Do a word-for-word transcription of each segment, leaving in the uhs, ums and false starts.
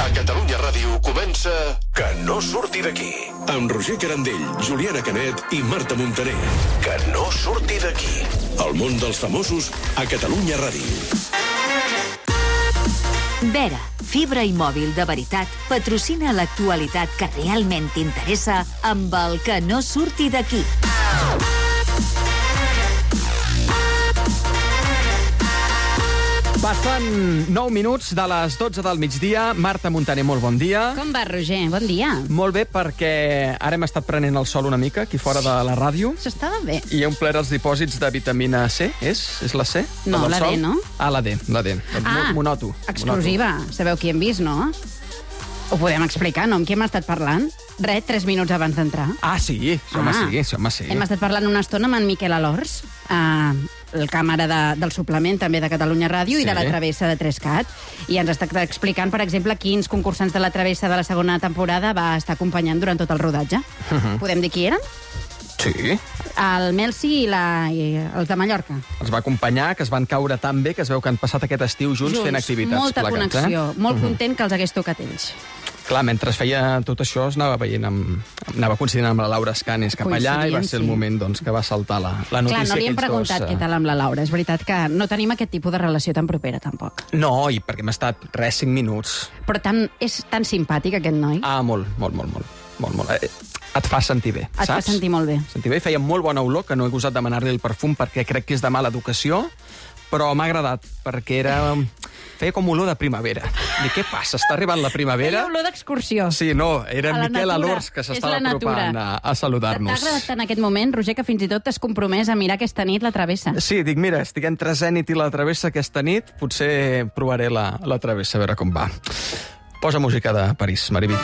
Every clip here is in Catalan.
A Catalunya Ràdio comença Que no surti d'aquí. Amb Roger Carandell, Juliana Canet i Marta Montaner. Que no surti d'aquí. El món dels famosos a Catalunya Ràdio. Vera, fibra i mòbil de veritat, patrocina l'actualitat que realment t'interessa amb el Que no surti d'aquí. Passen nou minuts de les dotze del migdia. Marta Montaner, molt bon dia. Com va, Roger? Bon dia. Molt bé, perquè ara hem estat prenent el sol una mica, aquí fora de la ràdio. S'estava bé. I he omplert els dipòsits de vitamina C. És? És la C? No, la D, no? Ah, la D, la D. Ah, Monoto. exclusiva. Sabeu qui hem vist, no? Ho podem explicar, no? Amb qui hem estat parlant? Res, tres minuts abans d'entrar. Ah, sí, això home sí, això home sí. Hem estat parlant una estona amb en Miquel Alors, eh, el càmera de, del suplement també de Catalunya Ràdio, sí, i de la Travessa de Trescat, i ens està explicant, per exemple, quins concursants de la Travessa de la segona temporada va estar acompanyant durant tot el rodatge. Uh -huh. Podem dir qui eren? Sí. El Melsi i, la, i els de Mallorca. Els va acompanyar, que es van caure tan bé, que es veu que han passat aquest estiu junts, junts fent activitats molta plegats. Connexió, eh? molt uh -huh. content que els hagués tocat ells. Clar, mentre feia tot això, es anava veient amb, anava coincidint amb la Laura Escanes cap allà, i va ser el moment doncs, que va saltar la, la notícia. Clar, no li hem preguntat dos, què tal amb la Laura. És veritat que no tenim aquest tipus de relació tan propera, tampoc. No, i perquè hem estat res, cinc minuts. Però tan, és tan simpàtic, aquest noi. Ah, molt, molt, molt, molt. molt, molt. Eh, et fa sentir bé, et saps? Et fa sentir molt bé. Sentir bé, feia molt bona olor, que no he gosat demanar-li el perfum perquè crec que és de mala educació, però m'ha agradat, perquè era... feia com olor de primavera. Dic, què passa? Està arribant la primavera? Feia olor d'excursió. Sí, no, era en Miquel natura. Alors que s'estava apropant a, a saludar-nos. T'ha agradat en aquest moment, Roger, que fins i tot t'has compromès a mirar aquesta nit la Travessa? Sí, dic, mira, estic entre Zènit i la Travessa aquesta nit, potser provaré la, la Travessa, a veure com va. Posa música de París, Maribí.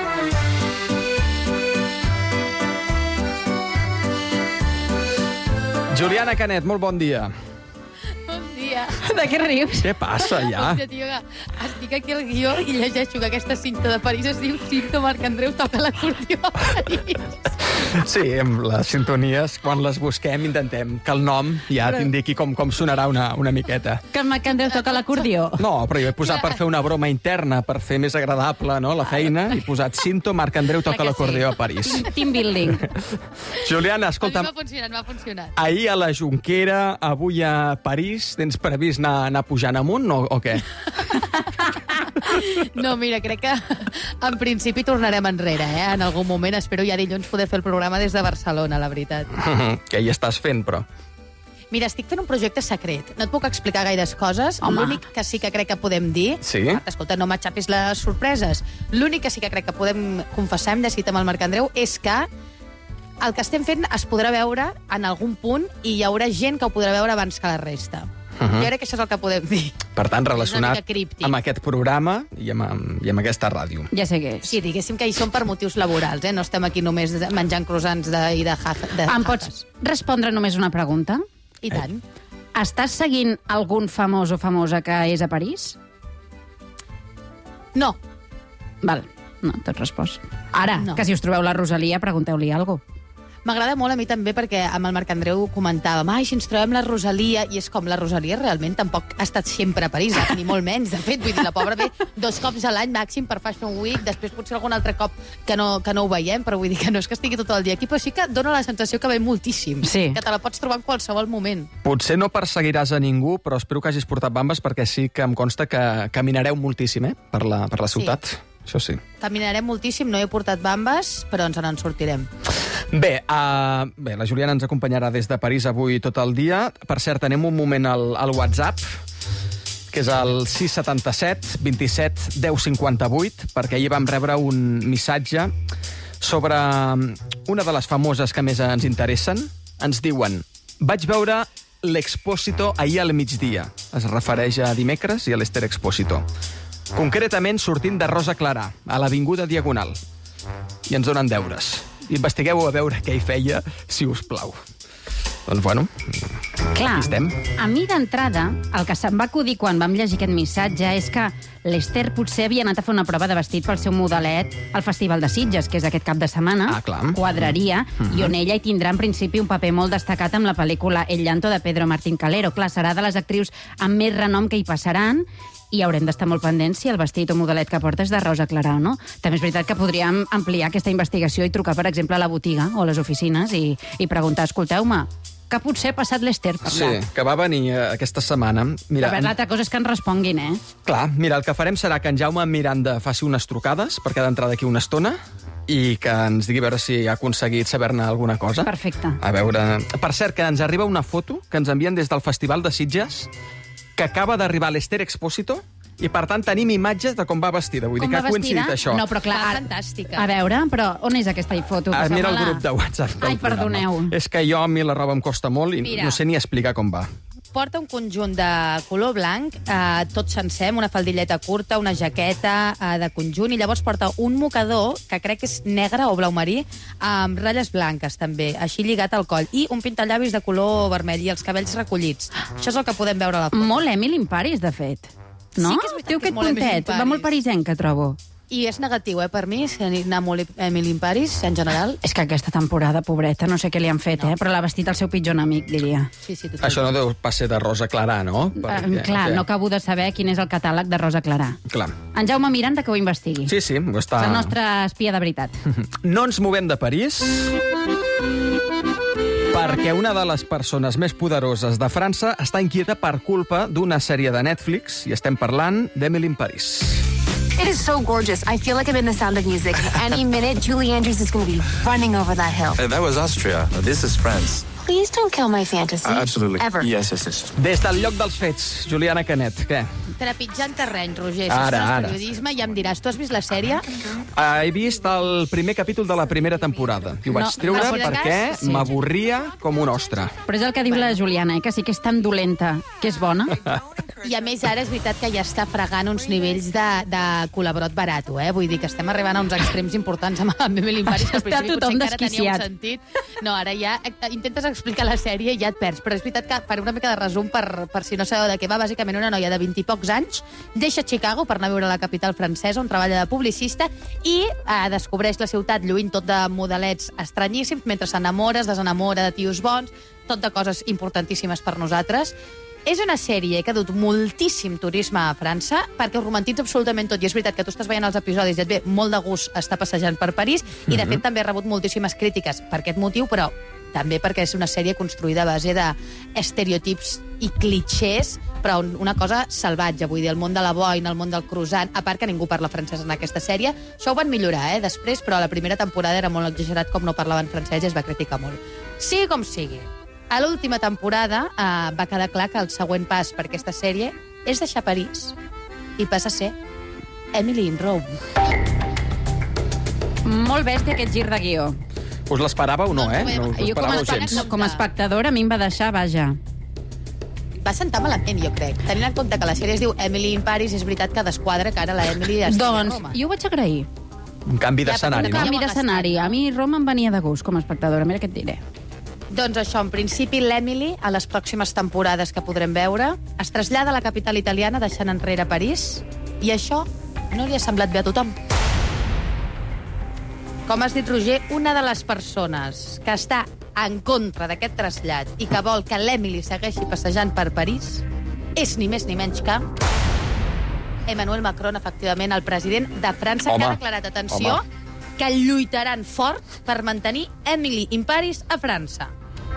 Juliana Canet, molt bon dia. Bon dia. De què rius? Què passa, ja? Hòstia, tio, estic aquí al guió i llegeixo que aquesta cinta de París es diu Cinto Marc Andreu toca l'acordió a París. Sí, amb les sintonies, quan les busquem, intentem que el nom ja Però... t'indiqui com, com sonarà una, una miqueta. Que el Marc Andreu toca l'acordió? No, però jo he posat per fer una broma interna, per fer més agradable, no?, la feina, i he posat Cinto Marc Andreu toca l'acordió a París. Team building. Juliana, escolta'm... A mi m'ha funcionat, m'ha funcionat. Ahir a la Jonquera, avui a París, tens previst anar, anar pujant amunt o, o què? No, mira, crec que en principi tornarem enrere, eh? En algun moment espero ja dilluns poder fer el programa des de Barcelona, la veritat. Què hi estàs fent, però? Mira, estic fent un projecte secret. No et puc explicar gaires coses. L'únic que sí que crec que podem dir... Sí? Marta, escolta, no m'aixapis les sorpreses. L'únic que sí que crec que podem confessar, hem decidit amb el Marc Andreu, és que el que estem fent es podrà veure en algun punt i hi haurà gent que ho podrà veure abans que la resta. Uh -huh. Jo crec que això és el que podem dir. Per tant, relacionat amb aquest programa i amb, i amb aquesta ràdio. Ja sé què és. Sí, diguéssim que hi som per motius laborals, eh? No estem aquí només menjant croissants de, i de jajas. Em pots respondre només una pregunta? I tant. Eh. Estàs seguint algun famós o famosa que és a París? No. Val, no, t'has respost. Ara, no. Que si us trobeu la Rosalia, pregunteu-li alguna cosa. M'agrada molt a mi també perquè amb el Marc Andreu comentàvem ai, si ens trobem la Rosalia, i és com la Rosalia realment tampoc ha estat sempre a París, ni molt menys, de fet, vull dir, la pobra ve dos cops a l'any màxim per Fashion Week, després potser algun altre cop que no, que no ho veiem, però vull dir que no és que estigui tot el dia aquí, però sí que dona la sensació que ve moltíssim, sí. Que te la pots trobar en qualsevol moment. Potser no perseguiràs a ningú, però espero que hagis portat bambes perquè sí que em consta que caminareu moltíssim, eh?, per la, per la ciutat. Sí. Això sí. Caminarem moltíssim, no he portat bambes, però ens en sortirem. Bé, uh, bé, la Juliana ens acompanyarà des de París avui tot el dia. Per cert, anem un moment al, al WhatsApp, que és el sis setanta set vint set deu cinquanta vuit, perquè ahir vam rebre un missatge sobre una de les famoses que més ens interessen. Ens diuen, vaig veure l'Expósito ahir al migdia. Es refereix a dimecres i a l'Ester Expósito. Concretament sortint de Rosa Clarà, a l'Avinguda Diagonal. I ens donen deures. Investigueu a veure què hi feia, si us plau. Doncs, bueno, clar, aquí estem. A mi d'entrada, el que se'm va acudir quan vam llegir aquest missatge és que l'Ester potser havia anat a fer una prova de vestit pel seu modelet al Festival de Sitges, que és aquest cap de setmana. Ah, clar. Quadraria, Mm-hmm. i on ella hi tindrà en principi un paper molt destacat amb la pel·lícula El llanto de Pedro Martín Calero. Clar, serà de les actrius amb més renom que hi passaran, i haurem d'estar molt pendents si el vestit o modelet que porta és de rosa clara o no. També és veritat que podríem ampliar aquesta investigació i trucar, per exemple, a la botiga o a les oficines i, i preguntar, escolteu-me, que potser ha passat l'Ester per allà. Sí, que va venir eh, aquesta setmana. Mira, a veure, l'altra cosa és que ens responguin, eh? Clar, mira, el que farem serà que en Jaume Miranda faci unes trucades per quedar d'entrada aquí una estona i que ens digui a veure si ha aconseguit saber-ne alguna cosa. Perfecte. A veure... Per cert, que ens arriba una foto que ens envien des del Festival de Sitges que acaba d'arribar l'Ester Expósito i, per tant, tenim imatges de com va vestida. Vull Com dir que va ha coincidit vestida? això. No, però clar, Va ara- fantàstica. A veure, però on és aquesta foto? Ah, mira el Passa'm-la. grup de WhatsApp del Ai, programa. perdoneu. És que jo, a mi la roba em costa molt i Mira. no sé ni explicar com va. Porta un conjunt de color blanc, eh, tot sencer, amb una faldilleta curta, una jaqueta eh, de conjunt, i llavors porta un mocador, que crec que és negre o blau marí, amb ratlles blanques, també, així lligat al coll, i un pintallavis de color vermell i els cabells recollits. Això és el que podem veure a la foto. Molt Emily in Paris, de fet. No? Sí que és veritat Té que és aquest molt Emily in puntet, va Paris. molt parisenc, que trobo. I és negatiu, eh, per mi, anar molt Emily in Paris, en general. És que aquesta temporada, pobreta, no sé què li han fet, no. eh? Però l'ha vestit el seu pitjor enemic, diria. Sí, sí, totalment. Això no deu pas ser de rosa clara, no? Eh, clar, no acabo de saber quin és el catàleg de Rosa Clarà. Clar. En Jaume Miranda, que ho investigui. Sí, sí, ho està... És el nostre espia de veritat. No ens movem de París perquè una de les persones més poderoses de França està inquieta per culpa d'una sèrie de Netflix, i estem parlant d'Emily in Paris. It is so gorgeous. I feel like I'm in The Sound of Music. Any minute, Julie Andrews is going to be running over that hill. Uh, that was Austria. This is France. Please don't kill my fantasy. Uh, absolutely. Ever. Yes, yes, yes. Des del lloc dels fets, Juliana Canet, què? Trepitjant terreny, Roger. Si Ara, això és ara. periodisme, ja em diràs. Tu has vist la sèrie? Uh, he vist el primer capítol de la primera temporada. I ho vaig No, treure no, si de perquè cas, sí. m'avorria com un ostre. Però és el que diu la Juliana, eh? Que sí que és tan dolenta que és bona. I a més, ara és veritat que ja està fregant uns nivells de, de colabrot barato, eh? Vull dir que estem arribant a uns extrems importants amb Emily in Paris, que al Està principi tothom potser encara tenia desquiciat. un sentit. No, ara ja eh, intentes explicar la sèrie i ja et perds. Però és veritat que faré una mica de resum per, per si no sabeu de què va. Bàsicament una noia de vint i pocs anys deixa Chicago per anar a viure a la capital francesa, on treballa de publicista, i eh, descobreix la ciutat lluint tot de modelets estranyíssims, mentre s'enamora, es desenamora de tios bons, tot de coses importantíssimes per nosaltres. És una sèrie que ha dut moltíssim turisme a França, perquè ho romantitza absolutament tot, i és veritat que tu estàs veient els episodis i et ve molt de gust estar passejant per París, i de fet també ha rebut moltíssimes crítiques per aquest motiu, però també perquè és una sèrie construïda a base d'estereotips i clichés, però una cosa salvatge, vull dir, el món de la boina, el món del croissant, a part que ningú parla francès en aquesta sèrie. Això ho van millorar, eh, després, però la primera temporada era molt exagerat com no parlaven francès i es va criticar molt. Sigui com sigui, a l'última temporada eh, va quedar clar que el següent pas per aquesta sèrie és deixar París i passa a ser Emily in Rome. Molt bèstia aquest gir de guió. Us l'esperàveu o no, No, eh? no, No us jo com a l'esperàveu espectador- gens. Com a espectadora, a mi em va deixar, vaja. Va sentar malament, jo crec. Tenint en compte que la sèrie es diu Emily in Paris, és veritat que desquadra que ara la Emily estigui a Doncs Roma. jo ho vaig agrair. Un canvi Ja, d'escenari, però no? una Canvi d'escenari. A mi Roma em venia de gust com a espectadora, mira què et diré. Doncs això, en principi, l'Emily, a les pròximes temporades que podrem veure, es trasllada a la capital italiana deixant enrere París, i això no li ha semblat bé a tothom. Com has dit, Roger, una de les persones que està en contra d'aquest trasllat i que vol que l'Emily segueixi passejant per París és ni més ni menys que Emmanuel Macron, efectivament, el president de França, Home, que ha declarat, atenció, home. que lluitaran fort per mantenir Emily in Paris a França.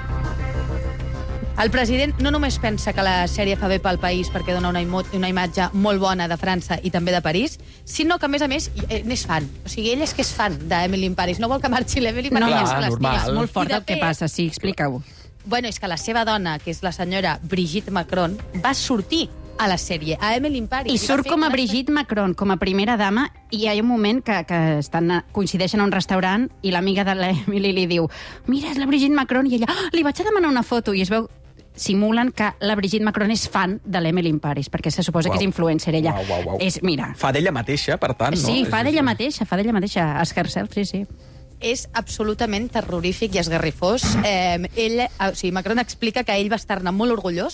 El president no només pensa que la sèrie fa bé pel país perquè dona una, imo- una imatge molt bona de França i també de París, sinó que, a més a més, eh, n'és fan. O sigui, ell és que és fan d'Emily in Paris. No vol que marxi l'Emily perquè Clar, és que normal. l'estima. És molt fort I, de el que fet, passa, sí, explica-ho. Bueno, és que la seva dona, que és la senyora Brigitte Macron, va sortir a la sèrie, a Emily in Paris. I va surt fer com a una- Brigitte Macron, com a primera dama, i hi ha un moment que, que estan, a- coincideixen a un restaurant i l'amiga de l'Emily li diu mira, és la Brigitte Macron, i ella, oh, li vaig a demanar una foto, i es veu simulen que la Brigitte Macron és fan de l'Emily in Paris, perquè se suposa Uau. que és influencer, ella. Uau, uau, uau. És, mira, Fa d'ella mateixa, per tant, no? sí, fa És- d'ella mateixa, fa d'ella mateixa, as herself, sí, sí. És absolutament terrorífic i esgarrifós. Eh, ell, o sigui, Macron explica que ell va estar-ne molt orgullós,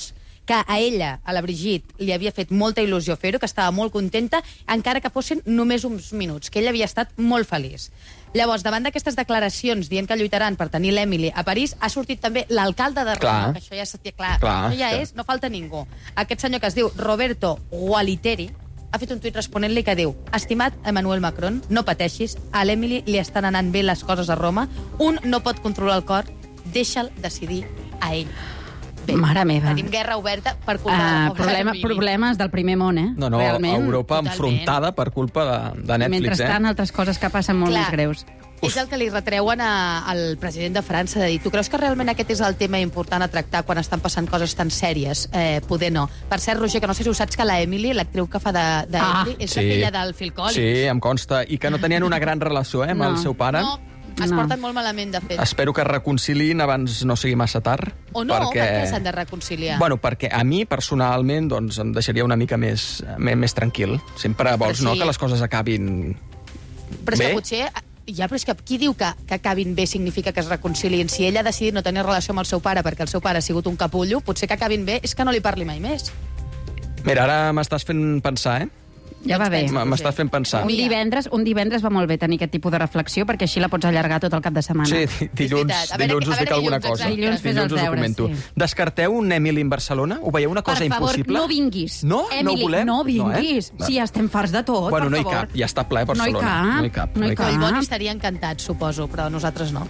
que a ella, a la Brigitte, li havia fet molta il·lusió fer-ho, que estava molt contenta, encara que fossin només uns minuts, que ella havia estat molt feliç. Llavors, davant d'aquestes declaracions dient que lluitaran per tenir l'Emily a París, ha sortit també l'alcalde de Roma, clar. que això ja s'ha clar, clar, això ja clar. és, no falta ningú. Aquest senyor que es diu Roberto Gualiteri ha fet un tuit responent-li que diu: estimat Emmanuel Macron, no pateixis, a l'Emily li estan anant bé les coses a Roma, un no pot controlar el cor, deixa'l decidir a ell. Bé, mare meva. tenim guerra oberta per culpa Uh, de problema, l'Emily. problemes del primer món, eh? No, no, Realment. Europa Totalment. enfrontada per culpa de, de Netflix, Mentrestant, eh? altres coses que passen molt Clar. més greus. És el que li retreuen a, al president de França, de dir, tu creus que realment aquest és el tema important a tractar quan estan passant coses tan sèries? Eh, poder no. Per cert, Roger, que no sé si ho saps, que la Emily, l'actriu que fa de, de Ah, Emily, és la filla del Phil Collins. Sí, em consta. I que no tenien una gran relació, eh, amb No. el seu pare. No, es No. porten molt malament, de fet. Espero que es reconciliïn abans no sigui massa tard. O no, perquè... per què s'han de reconciliar? Bueno, perquè a mi, personalment, doncs, em deixaria una mica més, més, més tranquil. Sempre vols, Però no?, sí. que les coses acabin Però és bé. que potser... Ja, però és que qui diu que, que acabin bé significa que es reconciliïn? Si ella ha decidit no tenir relació amb el seu pare perquè el seu pare ha sigut un capullo, potser que acabin bé és que no li parli mai més. Mira, ara m'estàs fent pensar, eh? Ja va bé. pensa. M- M'estàs fent pensar. Un divendres, un divendres va molt bé tenir aquest tipus de reflexió, perquè així la pots allargar tot el cap de setmana. Sí, di- dilluns, veritat. A veure- dilluns a us dic veure alguna dilluns, cosa. exacte. Dilluns fes els us ho deures, comento. sí. Descarteu un Emily en Barcelona? Ho veieu una cosa per favor, impossible? no vinguis. No? Emily, no ho volem? no vinguis. No, eh? Sí, ja estem farts de tot, Bueno, per no hi favor. cap, ja està ple a Barcelona. No hi cap, No hi cap, no hi no hi cap. El cap. Boni estaria encantat, suposo, però nosaltres no.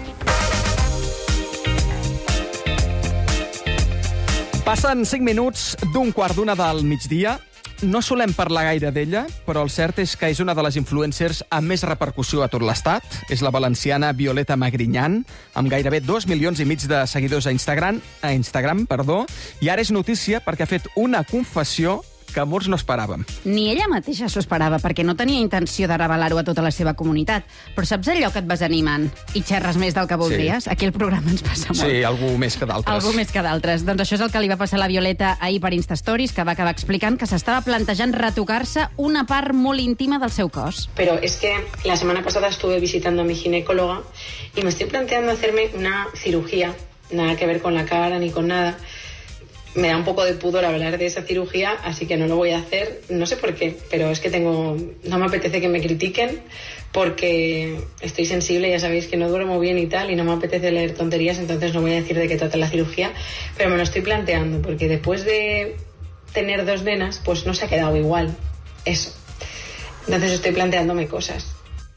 Passen cinc minuts d'un quart d'una del migdia. No solem parlar gaire d'ella, però el cert és que és una de les influencers amb més repercussió a tot l'estat. És la valenciana Violeta Magrinyan, amb gairebé dos milions i mig de seguidors a Instagram, a Instagram, perdó, i ara és notícia perquè ha fet una confessió que molts no esperàvem. Ni ella mateixa s'ho esperava, perquè no tenia intenció de revelar-ho a tota la seva comunitat. Però saps allò que et vas animant i xerres més del que voldries? Sí. Aquí el programa ens passa molt. Sí, algú més que d'altres. Algú més que d'altres. Doncs això és el que li va passar a la Violeta ahir per Insta Stories, que va acabar explicant que s'estava plantejant retocar-se una part molt íntima del seu cos. Pero es que la semana pasada estuve visitando a mi ginecóloga y me estoy planteando hacerme una cirugía, nada que ver con la cara ni con nada. Me da un poco de pudor hablar de esa cirugía, así que no lo voy a hacer, no sé por qué, pero es que tengo, no me apetece que me critiquen porque estoy sensible, ya sabéis que no duermo bien y tal, y no me apetece leer tonterías, entonces no voy a decir de qué trata la cirugía, pero me lo estoy planteando porque después de tener dos nenas, pues no se ha quedado igual, eso. Entonces estoy planteándome cosas.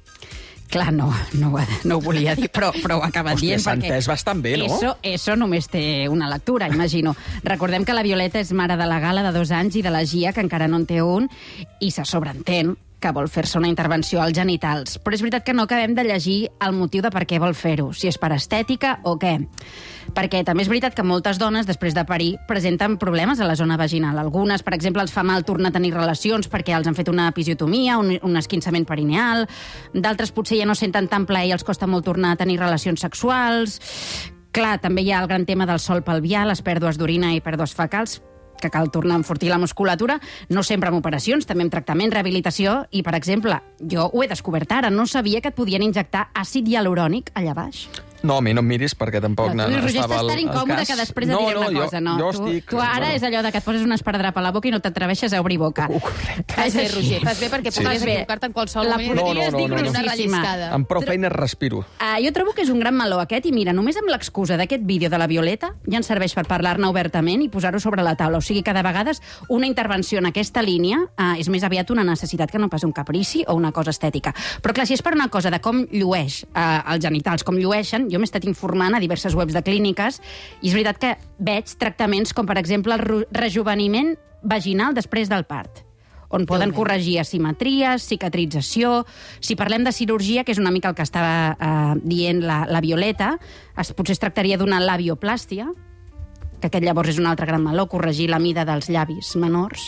Clar, no, no, ho- no ho volia dir, però, però ho ha acabat Hòstia, dient. s'ha perquè entès bastant bé, no? Eso, eso només té una lectura, imagino. Recordem que la Violeta és mare de la Gala, de dos anys, i de la Gia, que encara no en té un, i se sobreentén que vol fer-se una intervenció als genitals. Però és veritat que no acabem de llegir el motiu de per què vol fer-ho, si és per estètica o què. Perquè també és veritat que moltes dones, després de parir, presenten problemes a la zona vaginal. Algunes, per exemple, els fa mal tornar a tenir relacions perquè els han fet una episiotomia, un, un esquinçament perineal. D'altres potser ja no senten tan plaer i els costa molt tornar a tenir relacions sexuals. Clar, també hi ha el gran tema del sol pelvià, les pèrdues d'orina i pèrdues fecals, que cal tornar a enfortir la musculatura, no sempre amb operacions, també amb tractament, rehabilitació, i, per exemple, jo ho he descobert ara, no sabia que et podien injectar àcid hialurònic allà baix. No, a mi no em miris perquè tampoc No, tu, Roger, estava estàs al, tan al incòmode cas. que després et no, diré no, una jo, cosa, no? Jo tu, estic... tu ara bueno. és allò de que et poses un esparadrap a la boca i no t'atreveixes a obrir boca. Uh, correcte. Fas bé, Roger, fas bé, perquè Sí. podries Fas bé. equivocar-te en qualsevol La moment. No, no, podries no, dir no, no. Una grossíssima. relliscada. Amb prou feines respiro. Uh, jo trobo que és un gran meló aquest, i mira, només amb l'excusa d'aquest vídeo de la Violeta ja ens serveix per parlar-ne obertament i posar-ho sobre la taula. O sigui que de vegades una intervenció en aquesta línia uh, és més aviat una necessitat que no pas un caprici o una cosa estètica. Però clar, si és per una cosa de com llueix uh, els genitals, com llueixen, jo m'he estat informant a diverses webs de clíniques i és veritat que veig tractaments com, per exemple, el ru- rejuveniment vaginal després del part, on poden corregir asimetries, cicatrització. Si parlem de cirurgia, que és una mica el que estava eh, dient la, la Violeta, es, potser es tractaria d'una labioplàstia, que aquest llavors és un altre gran meló, corregir la mida dels llavis menors.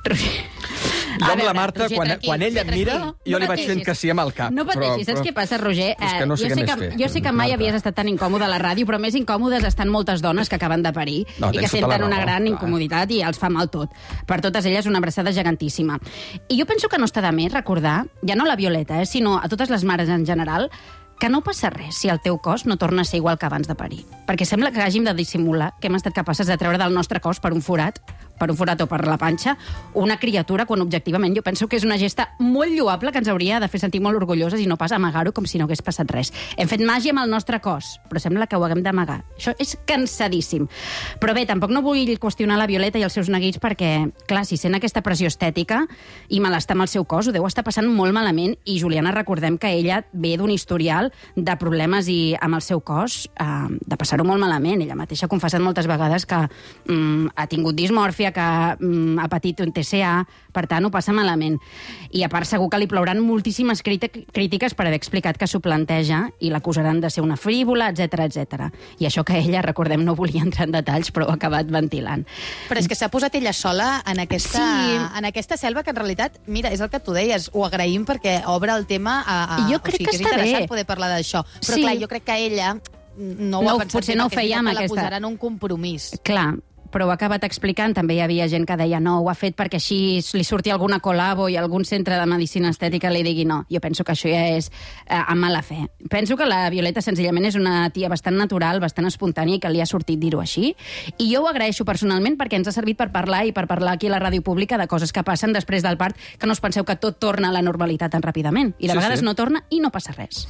Jo A amb la veure, Marta, Roger, quan, tranquil, quan ella em tranquil. mira, No jo li vaig pateixis. fent que sí amb el cap. No pateixis, però, saps què passa, Roger? És que Eh, no sé jo, què sé més que, fer, jo sé que mai Marta. havies estat tan incòmode a la ràdio, però més incòmodes estan moltes dones que acaben de parir No, i que tens tota la senten una raó, gran clar. incomoditat i els fa mal tot. Per totes elles, una abraçada gegantíssima. I jo penso que no està de més recordar, ja no la Violeta, eh, sinó a totes les mares en general, que no passa res si el teu cos no torna a ser igual que abans de parir. Perquè sembla que hàgim de dissimular que hem estat capaces de treure del nostre cos per un forat, per un forat o per la panxa, una criatura, quan objectivament jo penso que és una gesta molt lloable que ens hauria de fer sentir molt orgulloses i no pas amagar-ho com si no hagués passat res. Hem fet màgia amb el nostre cos, però sembla que ho haguem d'amagar. Això és cansadíssim. Però bé, tampoc no vull qüestionar la Violeta i els seus neguits perquè, clar, si sent aquesta pressió estètica i malestar amb el seu cos, ho deu estar passant molt malament i, Juliana, recordem que ella ve d'un historial de problemes i amb el seu cos, eh, de passar-ho molt malament. Ella mateixa ha confessat moltes vegades que mm, ha tingut dismòrfia, que mm, ha patit un T C A, per tant, ho passa malament. I a part, segur que li plouran moltíssimes crítiques per haver explicat que s'ho planteja i l'acusaran de ser una frívola, etcètera, etcètera. I això que ella, recordem, no volia entrar en detalls, però ho ha acabat ventilant. Però és que s'ha posat ella sola en aquesta, Sí. en aquesta selva que, en realitat, mira, és el que tu deies, ho agraïm perquè obre el tema a... a Jo crec o sigui, que és està interessant bé. poder parlar d'això. Però, Sí. clar, jo crec que ella no ho No, ha pensat potser bé, no ho perquè feia sembla amb que aquesta- la posaran un compromís. Clar, però ho ha acabat explicant. També hi havia gent que deia no, ho ha fet perquè així li sortia alguna col·labo i algun centre de medicina estètica li digui no. Jo penso que això ja és eh, amb mala fe. Penso que la Violeta senzillament és una tia bastant natural, bastant espontània i que li ha sortit dir-ho així. I jo ho agraeixo personalment perquè ens ha servit per parlar i per parlar aquí a la ràdio pública de coses que passen després del part, que no us penseu que tot torna a la normalitat tan ràpidament. I de Sí, vegades sí. no torna i no passa res.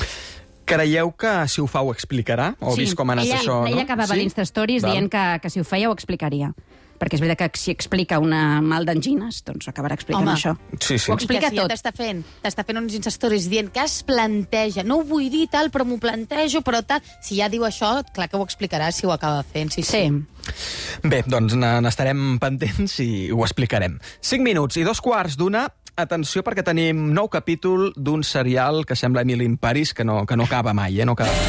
Creieu que si ho fa ho explicarà? O Sí, vist com ha anat ella, això, no? ella acabava Sí? l'Instastories Val. dient que, que si ho feia ho explicaria. Perquè és veritat que si explica una mal d'angines, doncs acabarà explicant Home. això. Sí, sí. Ho I que explica si ja tot. t'està fent, t'està fent uns instastories dient que es planteja, no ho vull dir tal, però m'ho plantejo, però tal... Si ja diu això, clar que ho explicarà si ho acaba fent. Sí, sí. Sí. Bé, doncs n- n'estarem pendents i ho explicarem. Cinc minuts i dos quarts d'una. Atenció, perquè tenim nou capítol d'un serial que sembla Emily in Paris, que no, que no acaba mai, eh? No acaba.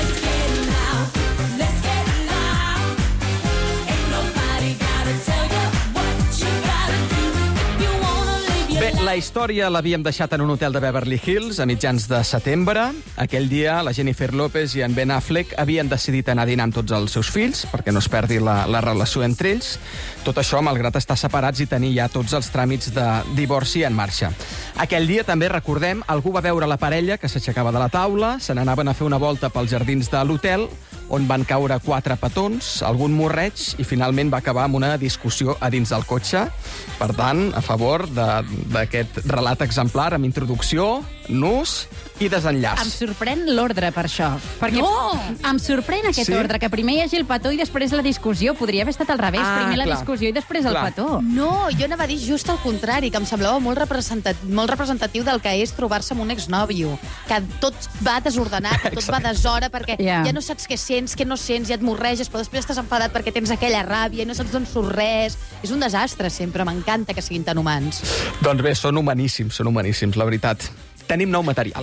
Bé, la història l'havíem deixat en un hotel de Beverly Hills a mitjans de setembre. Aquell dia, la Jennifer Lopez i en Ben Affleck havien decidit anar a dinar amb tots els seus fills perquè no es perdi la, la relació entre ells. Tot això, malgrat estar separats i tenir ja tots els tràmits de divorci en marxa. Aquell dia, també recordem, algú va veure la parella que s'aixecava de la taula, se n'anaven a fer una volta pels jardins de l'hotel, on van caure quatre petons, algun morreig, i finalment va acabar amb una discussió a dins del cotxe. Per tant, a favor de- d'aquest relat exemplar amb introducció, nus i desenllaç. Em sorprèn l'ordre per això. Perquè No! em sorprèn aquest Sí? ordre, que primer hi hagi el petó i després la discussió. Podria haver estat al revés, Ah, primer la clar. discussió i després Clar. el petó. No, jo anava a dir just el contrari, que em semblava molt, representat, molt representatiu del que és trobar-se amb un exnòvio, que tot va desordenat, que tot va deshora, perquè Ja. ja no saps què sents, què no sents, ja et morreges, però després estàs enfadat perquè tens aquella ràbia i no saps d'on surt res. És un desastre, sempre. M'encanta que siguin tan humans. Doncs bé, són humaníssims, són humaníssims, la veritat. Tenim nou material.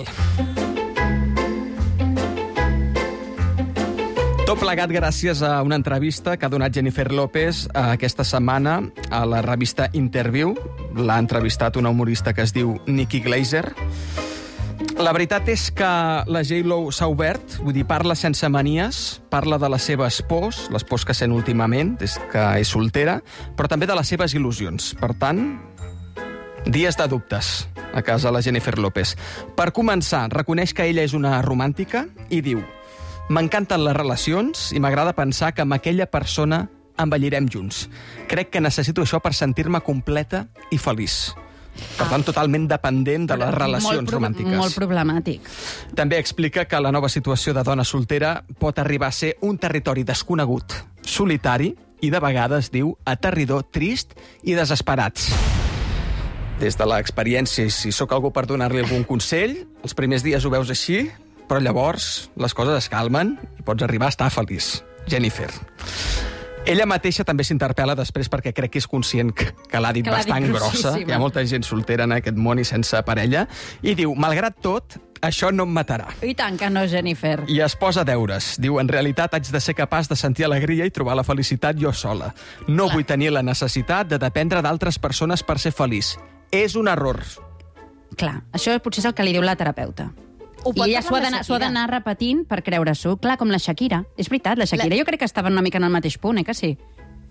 Tot plegat gràcies a una entrevista que ha donat Jennifer Lopez eh, aquesta setmana a la revista Interview. L'ha entrevistat una humorista que es diu Nikki Glaser. La veritat és que la J-Lo s'ha obert, vull dir, parla sense manies, parla de les seves pors, les pors que sent últimament, des que és soltera, però també de les seves il·lusions. Per tant, dies de dubtes a casa de la Jennifer Lopez. Per començar, reconeix que ella és una romàntica i diu: m'encanten les relacions i m'agrada pensar que amb aquella persona envellirem junts. Crec que necessito això per sentir-me completa i feliç. Per tant, totalment dependent de les relacions molt pro- romàntiques. Molt problemàtic. També explica que la nova situació de dona soltera pot arribar a ser un territori desconegut, solitari i, de vegades, diu, aterridor, trist i desesperats. Des de l'experiència, i si sóc algú per donar-li algun consell, els primers dies ho veus així, però llavors les coses es calmen i pots arribar a estar feliç. Jennifer. Ella mateixa també s'interpel·la després perquè crec que és conscient que, que l'ha dit Que l'ha dit bastant grossa. grossíssima. Hi ha molta gent soltera en aquest món i sense parella. I diu, malgrat tot, això no em matarà. I tant que no, Jennifer. I es posa deures. Diu, en realitat haig de ser capaç de sentir alegria i trobar la felicitat jo sola. No Clar. vull tenir la necessitat de dependre d'altres persones per ser feliç. És un error. Clar, això potser és el que li diu la terapeuta. Ho pot I ella passar s'ho ha amb la d'anar- s'ho ha Shakira. d'anar repetint per creure-s'ho. Clar, com la Shakira. És veritat, la Shakira La- jo crec que estaven una mica en el mateix punt, eh, que sí?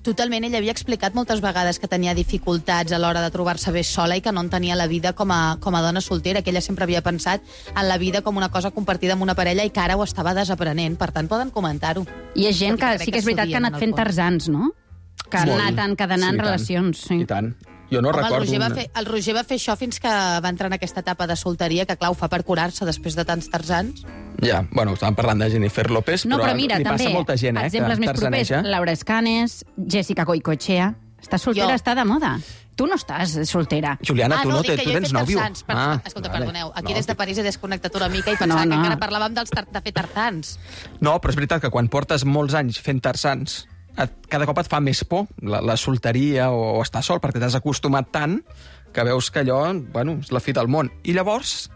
Totalment, ella havia explicat moltes vegades que tenia dificultats a l'hora de trobar-se bé sola i que no entenia la vida com a, com a dona soltera, que ella sempre havia pensat en la vida com una cosa compartida amb una parella i que ara ho estava desaprenent. Per tant, poden comentar-ho. I és gent que sí que és veritat que ha anat fent tarzans, no? Que han anat encadenant Sí, i tant. relacions. Sí. I tant. Jo no Home, el, recordo... Roger va una- fer, el Roger va fer això fins que va entrar en aquesta etapa de solteria, que clar, ho fa per curar-se després de tants tarzans. Ja, bueno, estàvem parlant de Jennifer López, No, però, però mira, li també, passa a molta gent, eh, exemples que més propers, tarzaneja. Laura Escanes, Jessica Goicoechea. Està soltera, Jo. està de moda. Tu no estàs soltera. Juliana, ah, tu no, dic te, que tu jo he tens fet nòvio. tarzans. Per... Ah, Escolta, vale. perdoneu, aquí No, des de que- París he desconnectat una mica i pensava No, que no. encara parlàvem dels tar... de fer tarzans. No, però és veritat que quan portes molts anys fent tarzans, et, cada cop et fa més por la, la solteria o, o estar sol, perquè t'has acostumat tant que veus que allò, bueno, és la fi del món. I llavors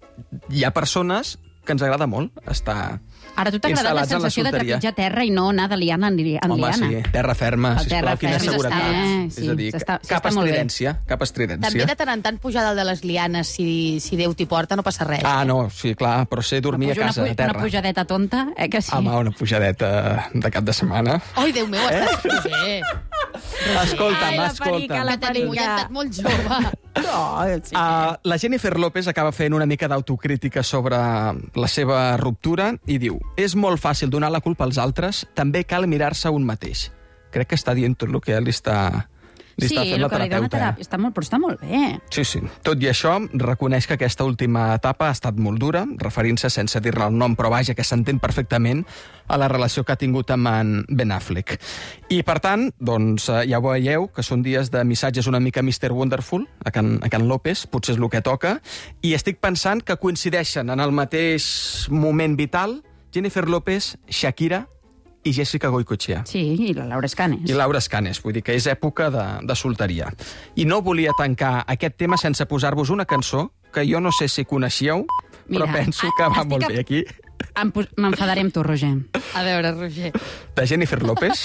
hi ha persones que ens agrada molt estar Ara, a tu t'ha agradat la instal·lats en la sensació de solteria. trepitjar terra i no anar de liana en, li- en Home, liana. sí, terra ferma, El terra sisplau, quina ferma seguretat. està, eh? Sí, és a dir, s'està- cap s'està molt bé. estridència, cap També estridència. de tant en tant pujar dalt de les lianes, si, si Déu t'hi porta, no passa res. Ah, no, sí, clar, però sé dormir a Puja casa, una, a pu- una terra. pujadeta tonta, eh que sí? Home, una pujadeta de cap de setmana. Ai, Déu meu, estàs... Roger. Escolta'm, Ai, la escolta'm. perica, la Que tenim un perica. llantat molt jove. No, sí. Uh, la Jennifer López acaba fent una mica d'autocrítica sobre la seva ruptura i diu: és molt fàcil donar la culpa als altres, també cal mirar-se un mateix. Crec que està dient tot el que li està, li sí, està fent el la que li dona terapeuta. teràpia. Està molt, però està molt bé. Sí, sí. Tot i això, reconeix que aquesta última etapa ha estat molt dura, referint-se, sense dir-ne el nom, però vaja, que s'entén perfectament a la relació que ha tingut amb en Ben Affleck. I, per tant, doncs, eh, ja ho veieu, que són dies de missatges una mica mister Wonderful, a Can, a Can López, potser és el que toca, i estic pensant que coincideixen en el mateix moment vital Jennifer López, Shakira i Jessica Goicoechea. Sí, i la Laura Escanes. I Laura Escanes, vull dir que és època de, de solteria. I no volia tancar aquest tema sense posar-vos una cançó que jo no sé si coneixíeu, però Mira, penso que va estic molt a- bé aquí, Em pos- M'enfadaré amb tu, Roger. A veure, Roger. de Jennifer López,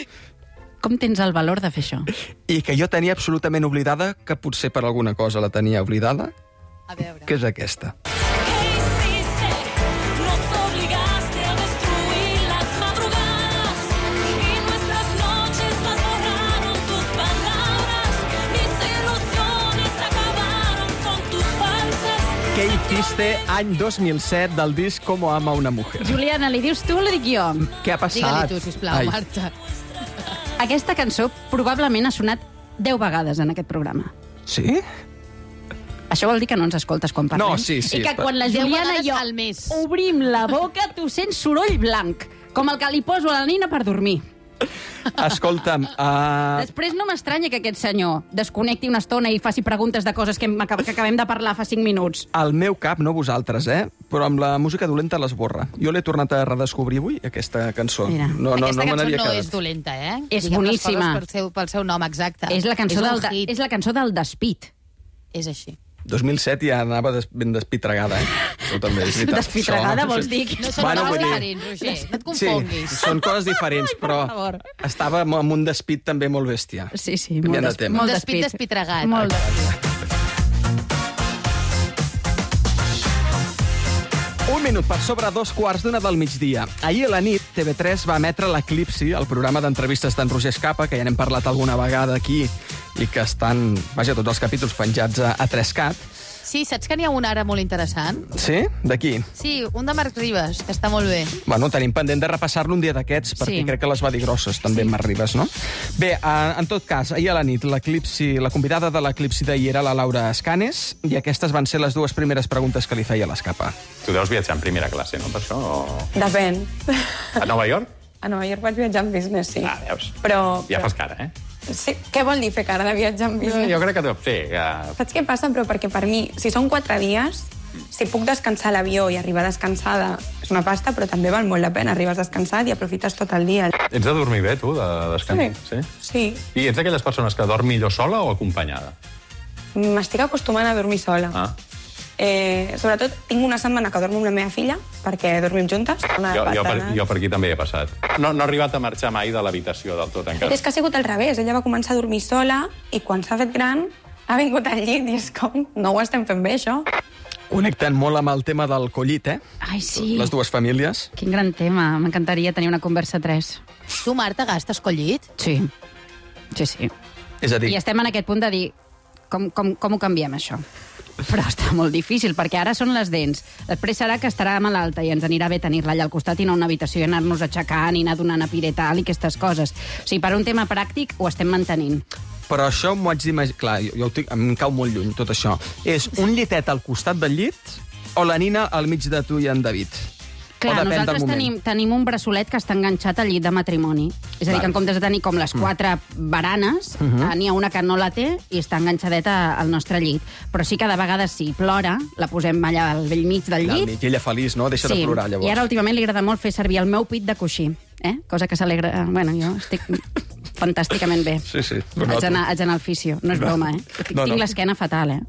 Com tens el valor de fer això? i que jo tenia absolutament oblidada, que potser per alguna cosa la tenia oblidada, A veure. que és aquesta. Nos obligaste a destruir las madrugadas y nuestras noches las borraron tus palabras. Mis ilusiones acabaron con tus falsas. Què hiciste, any dos mil set, del disc Como ama una mujer. Juliana, li dius tu o li dic jo? Què ha passat? Digue-li tu, sisplau, Ai, Marta. Aquesta cançó probablement ha sonat deu vegades en aquest programa. Sí? Això vol dir que no ens escoltes quan parlem. No, sí, sí, I que però- quan la Deu Juliana vegades i jo al mes. obrim la boca, tu sents soroll blanc, com el que li poso a la nina per dormir. Escolta'm, uh, Després no m'estranya que aquest senyor desconnecti una estona i faci preguntes de coses que, hem, que acabem de parlar fa cinc minuts. al meu cap, no vosaltres, eh? Però amb la música dolenta l'esborra. Jo l'he tornat a redescobrir avui, aquesta cançó. Mira. No, no, Aquesta no me cançó n'havia no quedat. és dolenta, eh? És Diguem les boníssima. coses Pel seu, pel seu nom, exacte. És la cançó, és del, un de, hit. és la cançó del despit. És així. dos mil set ja anava des, ben despitregada, eh? Això també és veritat. Despitregada Això- vols dir? No són Bueno, coses vull dir- diferents, Roger. No et Sí, confonguis. són coses diferents, Ai, per però favor. estava amb amb un despit també molt bèstia. Sí, sí, Canviant molt, de des, tema. molt Despit despit. despitregat. Molt despit. Un minut per sobre dos quarts d'una del migdia. Ahir a la nit, T V tres va emetre l'Eclipsi, el programa d'entrevistes d'en Roger Escapa, que ja n'hem parlat alguna vegada aquí, i que estan, vaja, tots els capítols penjats a, a tres cat. Sí, saps que n'hi ha un ara molt interessant? Sí? D'aquí? Sí, un de Marc Ribas, que està molt bé. Bueno, tenim pendent de repassar-lo un dia d'aquests, perquè Sí. crec que les va dir grosses, també, sí. Marc Ribas, no? Bé, eh, en tot cas, ahir a la nit, l'Eclipsi, la convidada de l'Eclipsi d'ahir era la Laura Escanes, i aquestes van ser les dues primeres preguntes que li feia l'Escapa. Tu deus viatjar en primera classe, no, per això? O... Depèn. A Nova York? A Nova York vaig viatjar en business, sí. Ah, veus. Però, Ja però... fas cara, eh? Sí. Què vol dir fer cara de viatjar en business? Jo crec que deu fer. Que... Saps què passa? Però perquè per mi, si són quatre dies, si puc descansar a l'avió i arribar descansada, és una pasta, però també val molt la pena. Arribes descansat i aprofites tot el dia. Ets de dormir bé, tu, de descans? Sí. Sí. I ets d'aquelles persones que dorm millor sola o acompanyada? M'estic acostumant a dormir sola. Ah. Eh, sobretot, tinc una setmana que dormo amb la meva filla, perquè dormim juntes. Una Jo, jo, per, patana. jo per aquí també he passat. No, no he arribat a marxar mai de l'habitació del tot encara. És que ha sigut al revés. Ella va començar a dormir sola i quan s'ha fet gran ha vingut al llit i és com... No ho estem fent bé, això. Connecten molt amb el tema del collit, eh? Ai, sí. Les dues famílies. Quin gran tema. M'encantaria tenir una conversa a tres. Tu, Marta, gastes collit? Sí. Sí, sí. És a dir... I estem en aquest punt de dir com, com, com ho canviem, això? Però està molt difícil, perquè ara són les dents. Després serà que estarà malalta i ens anirà bé tenir-la allà al costat i no a una habitació i anar-nos aixecant i anar donant apiretal i aquestes coses. O sigui, per un tema pràctic ho estem mantenint. Però això m'ho haig d'imaginar... Clar, jo, jo ho tinc, em cau molt lluny, tot això. És un llitet al costat del llit o la nina al mig de tu i en David? Clar, nosaltres tenim, tenim un braçolet que està enganxat al llit de matrimoni. És a dir, que en comptes de tenir com les quatre baranes, uh -huh. n'hi ha una que no la té i està enganxadeta al nostre llit. Però sí que de vegades, si plora, la posem allà al vell mig del llit. Mig, ella feliç, no? Deixa sí. de plorar, llavors. I ara últimament li agrada molt fer servir el meu pit de coixí. Eh? Cosa que s'alegra... Bueno, jo estic fantàsticament bé. Sí, sí. Haig d'anar al fisio. No és no. broma, eh? Tinc, no, no. tinc l'esquena fatal, eh?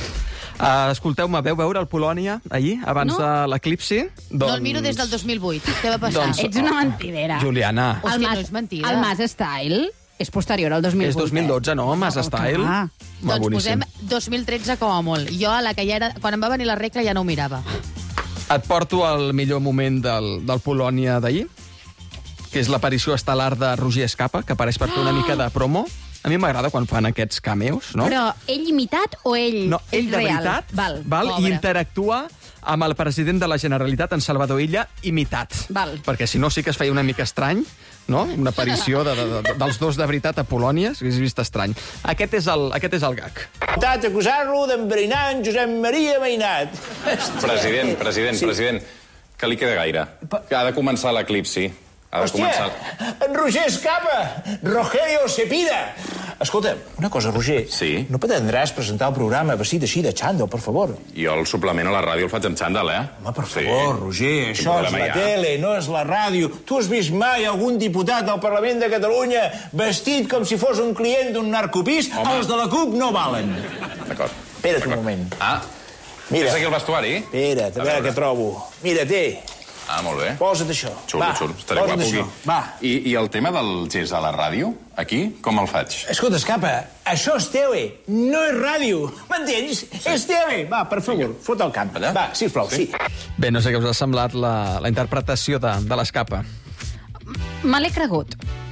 Uh, escolteu-me, veu veure el Polònia ahir, abans no. de l'eclipsi? Doncs... No el miro des del dos mil vuit. Què va passar? Doncs, Ets una mentidera. Juliana. Hòstia, el Mas, no és mentida. El Mas Style és posterior al dos mil vuit. És dos mil dotze, no? Mas Oh, Style. clar. Va, Doncs boníssim. posem dos mil tretze com a molt. Jo, a la que ja era... Quan em va venir la regla, ja no ho mirava. Et porto al millor moment del, del Polònia d'ahir, que és l'aparició estel·lar de Roger Escapa, que apareix per fer una mica de promo. A mi m'agrada quan fan aquests cameos, no? Però ell imitat o ell, No, ell de real? veritat, Val. val, i Pobre. interactua amb el president de la Generalitat, en Salvador Illa, imitat. Val. Perquè si no sí que es feia una mica estrany, no? Una aparició de, de, de, dels dos de veritat a Polònia, si hagués vist estrany. Aquest és el, aquest és el gag. Intentat acusar-lo d'enverinar en Josep Maria Mainat. President, president, sí. president, que li queda gaire. Que ha de començar l'eclipsi. Ha de Hòstia, començar... en Roger Escapa, Rogelio Sepida. Escolta, una cosa, Roger. Sí? No pretendràs presentar el programa vestit així de xandall, per favor? Jo el suplement a la ràdio el faig amb xandall, eh? Home, per favor, Roger, Quin això és problema la hi ha? tele, no és la ràdio. Tu has vist mai algun diputat del Parlament de Catalunya vestit com si fos un client d'un narcopís? Home. Els de la CUP no valen. D'acord. Espera't un moment. Ah, Mira. és aquí el vestuari? Espera't, a veure què trobo. Mira, té. Ah, molt bé. Posa't això. Xulo, Va, xulo. Estaré posa't guapo això. aquí. Va. I, I el tema del gest a la ràdio, aquí, com el faig? Escolta, Escapa, això és tele, no és ràdio. M'entens? Sí. És tele. Va, per favor, fot el camp. Allà? Va, sisplau, sí. Bé, no sé què us ha semblat la, la interpretació de, de l'Escapa. Me l'he cregut.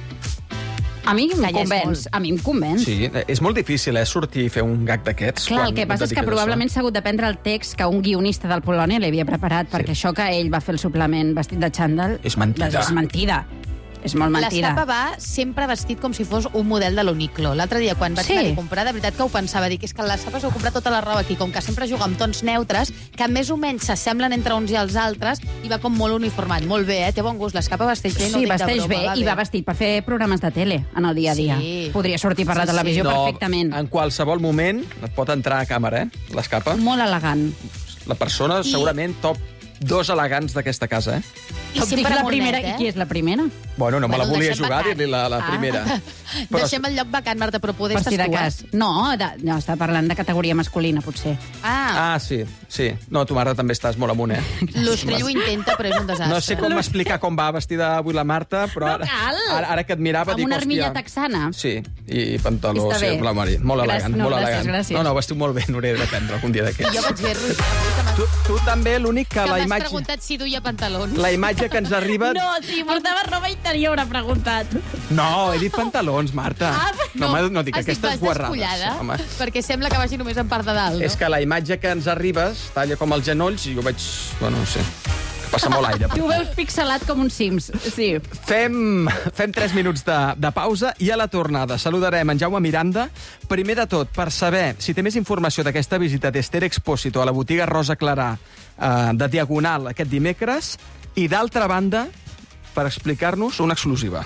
A mi em ja és convenç, molt. a mi em convenç. Sí, és molt difícil, eh, sortir i fer un gag d'aquests. Clar, quan el que passa et és que dediques a probablement s'ha hagut de prendre el text que un guionista del Polònia li havia preparat, perquè això que ell va fer el suplement vestit de xandall... És mentida. És mentida. És molt mentida. L'Escapa va sempre vestit com si fos un model de l'Uniclo. L'altre dia, quan vaig Sí. anar a comprar, de veritat que ho pensava, dic, és que l'Escapa s'ho comprat tota la roba aquí, com que sempre juga amb tons neutres, que més o menys s'assemblen entre uns i els altres, i va com molt uniformat. Molt bé, eh? Té bon gust. L'Escapa vesteix bé, no ho Sí, dic de vesteix broma, bé i va vestit per fer programes de tele en el dia a dia. Sí. Podria sortir per la Sí, sí. televisió No, perfectament. en qualsevol moment et pot entrar a càmera, eh, l'Escapa. Molt elegant. La persona, I- segurament, top dos elegants d'aquesta casa, eh? I Top sempre dic la monet, primera. eh? I qui és la primera? Bueno, no me Bueno, la volia deixem jugar, vacant. dir-li la, la Ah. primera. Però Deixem el lloc vacant, Marta, però poder Per estàs si de tu, cas. eh? No, de, no, està parlant de categoria masculina, potser. Ah, Ah, sí, sí. No, tu, Marta, també estàs molt amunt, eh? l'Ostrell ho intenta, però és un desastre. No sé com explicar com va vestida avui la Marta, però No ara, cal. ara, ara que et mirava... Amb dic, una armilla hòstia, texana. Sí, i pantaló, Està sí, bé. amb la Mari. Molt Gràcies, elegant, no, molt gràcies, elegant. gràcies. No, no, vestiu molt bé, n'hauré de prendre algun dia d'aquests. Jo vaig fer, Roger, avui que m'has Tu, tu també, l'únic que, que la m'has imatge... preguntat si duia pantalons. La imatge que ens arriba... No, si portava roba interior, ha preguntat. No, he dit pantalons, Marta. Ah, no, no, no dic Has dit, aquestes vas guarrades. despullada, Home. perquè sembla que vagi només en part de dalt, no? És que la imatge que ens arriba es talla com els genolls i jo vaig... Bueno, no sé, que passa molt aire. Tu ho veus pixelat com un Sims, sí. Fem, fem tres minuts de, de pausa i a la tornada saludarem en Jaume Miranda. Primer de tot, per saber si té més informació d'aquesta visita d'Esther Expósito a la botiga Rosa Clarà eh, de Diagonal aquest dimecres, i d'altra banda, per explicar-nos una exclusiva.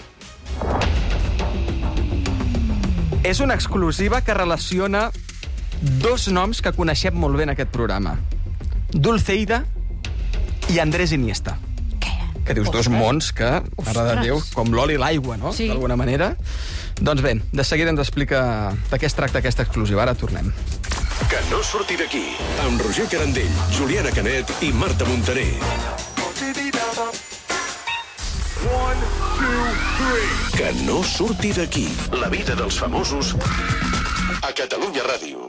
És una exclusiva que relaciona dos noms que coneixem molt bé en aquest programa. Dulceida i Andrés Iniesta. Què? Que dius, dos mons que, mare de Déu, com l'oli i l'aigua, no? Sí. D'alguna manera. Doncs bé, de seguida ens explica de què es tracta aquesta exclusiva. Ara tornem. Que no surti d'aquí, amb Roger Carandell, Juliana Canet i Marta Montaner. Que no surti d'aquí, la vida dels famosos a Catalunya Ràdio.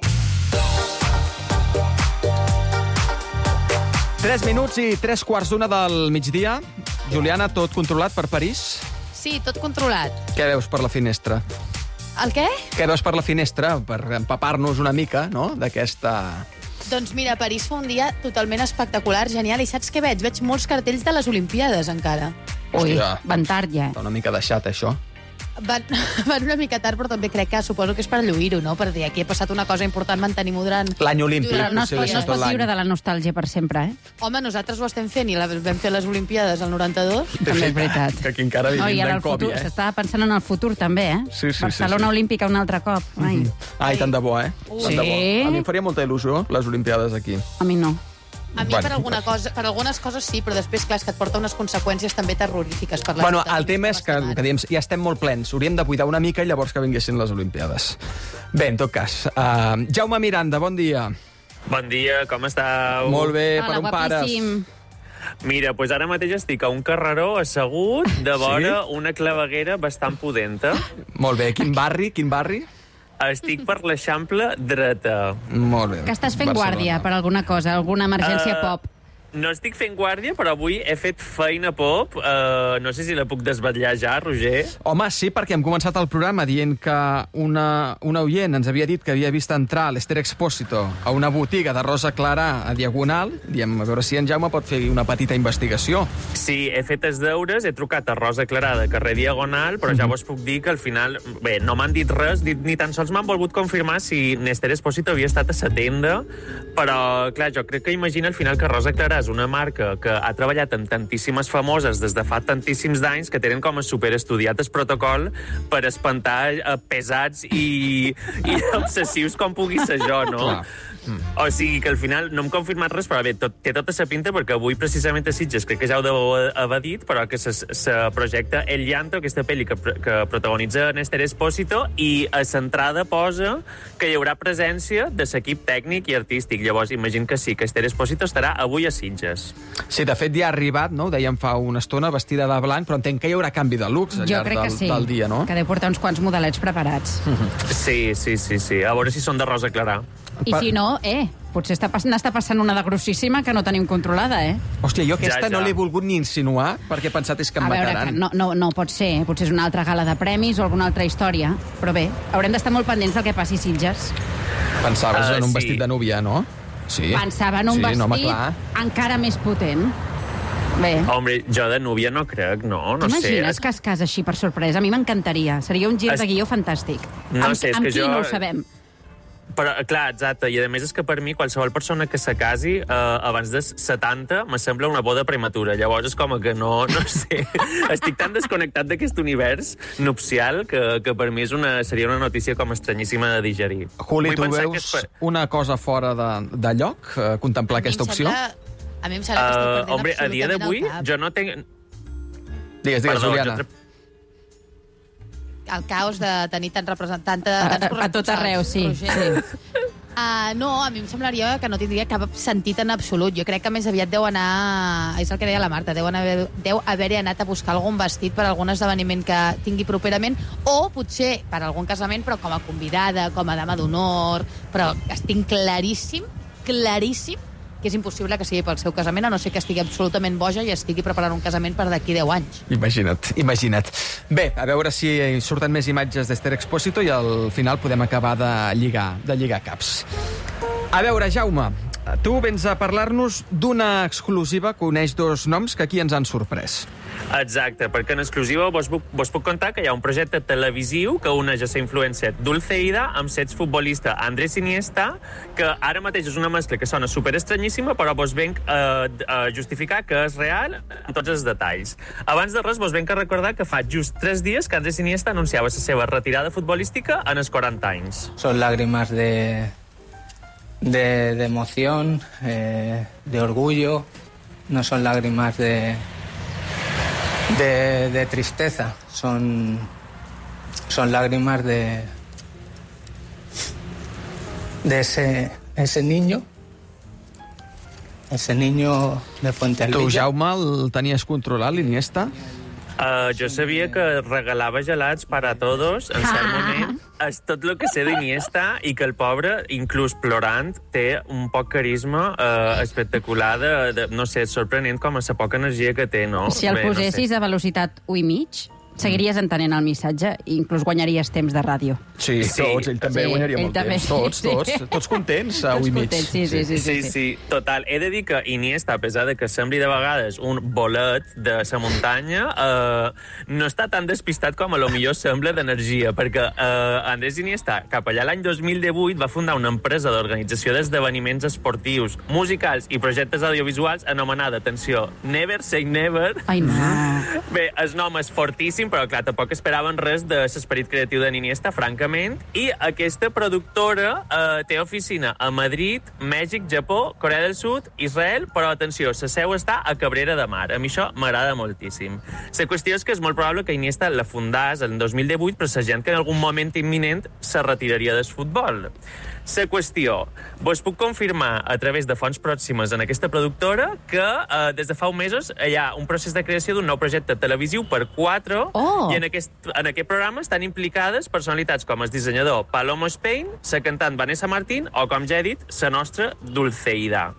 Tres minuts i tres quarts d'una del migdia. Juliana, tot controlat per París? Sí, tot controlat. Què veus per la finestra? El què? Què veus per la finestra? Per empapar-nos una mica, no?, d'aquesta... Doncs mira, París fa un dia totalment espectacular, genial, i saps què veig? Veig molts cartells de les Olimpiades, encara. Ui, Hòstia, van tard ja. Està una mica deixat, això. Van, van una mica tard, però també crec que suposo que és per lluir-ho, no? Per dir, aquí ha passat una cosa important, mantenim-ho durant... L'any olímpic. durant No es sí, pot, sí, no es tot pot l'any. viure de la nostàlgia per sempre, eh? Home, nosaltres ho estem fent i la, vam fer les Olimpiades al noranta-dos. També és veritat. Que aquí encara No, vivim i ara d'en el futur, Covid, eh? s'estava pensant en el futur també, eh? Sí, sí, sí, Barcelona sí. Olímpica un altre cop. Ai, Ai, tant de bo, eh? Tant de bo. Sí. A mi em faria molta il·lusió, les Olimpiades aquí. a mi no. A mi Bueno, per, alguna cosa, per algunes coses sí, però després, clar, és que et porta unes conseqüències també terrorífiques per la Bueno, ciutat. el tema és que, que diem, ja estem molt plens. Hauríem de buidar una mica i llavors que vinguessin les Olimpiades. Bé, en tot cas, uh, Jaume Miranda, bon dia. Bon dia, com esteu? Molt bé, Hola, per on guapíssim. pares? Mira, doncs ara mateix estic a un carreró assegut de vora Sí? una claveguera bastant pudenta. Molt bé, quin barri, quin barri? Estic per l'Eixample dreta. Molt bé. Que estàs fent Barcelona. guàrdia per alguna cosa, alguna emergència Eh, pop. No estic fent guàrdia, però avui he fet feina pop. Uh, no sé si la puc desvetllar ja, Roger. Home, sí, perquè hem començat el programa dient que una, una oient ens havia dit que havia vist entrar l'Ester Expósito a una botiga de Rosa Clarà a Diagonal. Diem, a veure si en Jaume pot fer una petita investigació. Sí, he fet els deures, he trucat a Rosa Clarà de carrer Diagonal, però ja vos puc dir que al final... Bé, no m'han dit res, ni, ni tan sols m'han volgut confirmar si Néstor Expósito havia estat a sa tenda, però, clar, jo crec que imagina al final que Rosa Clarà és una marca que ha treballat amb tantíssimes famoses des de fa tantíssims d'anys que tenen com a superestudiat el protocol per espantar eh, pesats i, i obsessius com pugui ser jo, no? Clar. Mm. O sigui que al final no hem confirmat res, però bé, tot, té tota la pinta perquè avui precisament a Sitges, crec que ja ho deveu haver dit, però que se, se projecta El Llanto, aquesta pel·li que, que protagonitza Néstor Expósito, i a l'entrada posa que hi haurà presència de l'equip tècnic i artístic. Llavors, imagino que sí, que Néstor Expósito estarà avui a Sitges. Sí, de fet ja ha arribat, no? Ho dèiem fa una estona, vestida de blanc, però entenc que hi haurà canvi de looks al Jo llarg crec que del, sí, del dia, no? que deu portar uns quants modelets preparats. Sí, sí, sí, sí. A veure si són de Rosa Clarà. I si no, eh, potser està pas- n'està passant una de grossíssima que no tenim controlada, eh? Hòstia, jo aquesta Ja, ja. no l'he volgut ni insinuar perquè he pensat és que em A veure, que mataran. no, no, no pot ser, eh? Potser és una altra gala de premis o alguna altra història, però bé, haurem d'estar molt pendents del que passi a Sitges. Pensaves Ah, en un sí. vestit de núvia, no? Sí. Pensava en un sí, vestit no, home, clar. encara més potent. Bé, Hombre, jo de núvia no crec, no? No sé. t'imagines que es casa així per sorpresa? A mi m'encantaria. Seria un gir Es- de guió fantàstic. No amb, sé, és amb que qui jo- no ho sabem. Però, clar, exacte, i a més és que per mi qualsevol persona que se casi eh, abans de setanta me sembla una boda prematura. Llavors és com que no, no sé, estic tan desconnectat d'aquest univers nupcial que, que per mi és una, seria una notícia com estranyíssima de digerir. Juli, Vull tu pensar veus que és per- una cosa fora de, de lloc? Eh, contemplar aquesta opció? Sembla, a mi em sembla que estic Uh, perdent hombre, a dia absolutament d'avui el cap. jo no tenc... Digues, digues, Perdó, Juliana. jo tre- El caos de tenir tant representant... A, a, a tot arreu, sí. sí. Uh, no, a mi em semblaria que no tindria cap sentit en absolut. Jo crec que més aviat deu anar... És el que deia la Marta, deu, haver, deu haver-hi anat a buscar algun vestit per algun esdeveniment que tingui properament, o potser per algun casament, però com a convidada, com a dama d'honor, però estic claríssim, claríssim, que és impossible que sigui pel seu casament, a no ser que estigui absolutament boja i estigui preparant un casament per d'aquí deu anys. Imagina't, imagina't. Bé, a veure si surten més imatges d'Ester Expósito i al final podem acabar de lligar, de lligar caps. A veure, Jaume, tu vens a parlar-nos d'una exclusiva que uneix dos noms que aquí ens han sorprès. Exacte, perquè en exclusiva vos, puc- vos puc contar que hi ha un projecte televisiu que uneix a la influencer Dulceida amb l'exfutbolista Andrés Iniesta, que ara mateix és una mescla que sona superestranyíssima, però vos venc a, a justificar que és real en tots els detalls. Abans de res, vos venc a recordar que fa just tres dies que Andrés Iniesta anunciava la seva retirada futbolística en els quaranta anys. Son lágrimas de, de, de emoción, eh, de orgullo, no son lágrimas de, de, de tristeza, son, son lágrimas de, de ese, ese niño, ese niño de Fuente Tu, Alvilla. Jaume, el tenies controlat, l'Iniesta? Uh, jo sabia que regalava gelats per a todos en cert moment. És tot el que sé d'Iniesta i que el pobre, inclús plorant, té un poc carisma uh, espectacular, de, de, no sé, sorprenent com a la poca energia que té, no? Si el Bé, no sé. posessis a velocitat u i mig, Seguiries entenent el missatge i inclús guanyaries temps de ràdio. Sí, Sí. tots, ell també Sí, guanyaria ell molt també. temps. Tots, tots, Sí. tots contents, a Tots u i mig. contents, sí, sí, sí. Sí, sí, total. He de dir que Iniesta, a pesar de que sembli de vegades un bolet de sa muntanya, eh, no està tan despistat com a lo millor sembla d'energia, perquè eh, Andrés Iniesta, cap allà l'any dos mil divuit, va fundar una empresa d'organització d'esdeveniments esportius, musicals i projectes audiovisuals anomenada, atenció, Never Say Never. Ai, no. Bé, el nom és fortíssim, però clar, tampoc esperaven res de l'esperit creatiu d'en Iniesta, francament, i aquesta productora eh, té oficina a Madrid, Mèxic, Japó, Corea del Sud, Israel, però atenció, la seu està a Cabrera de Mar. A mi això m'agrada moltíssim. La qüestió és que és molt probable que Iniesta la fundàs en dos mil divuit, però la gent que en algun moment imminent se retiraria del futbol. La qüestió, vos puc confirmar a través de fonts pròximes en aquesta productora que eh, des de fa uns mesos hi ha un procés de creació d'un nou projecte televisiu per quatre Oh. i en aquest, en aquest programa estan implicades personalitats com el dissenyador Palomo Spain, la cantant Vanessa Martín o, com ja he dit, la nostra Dulceida.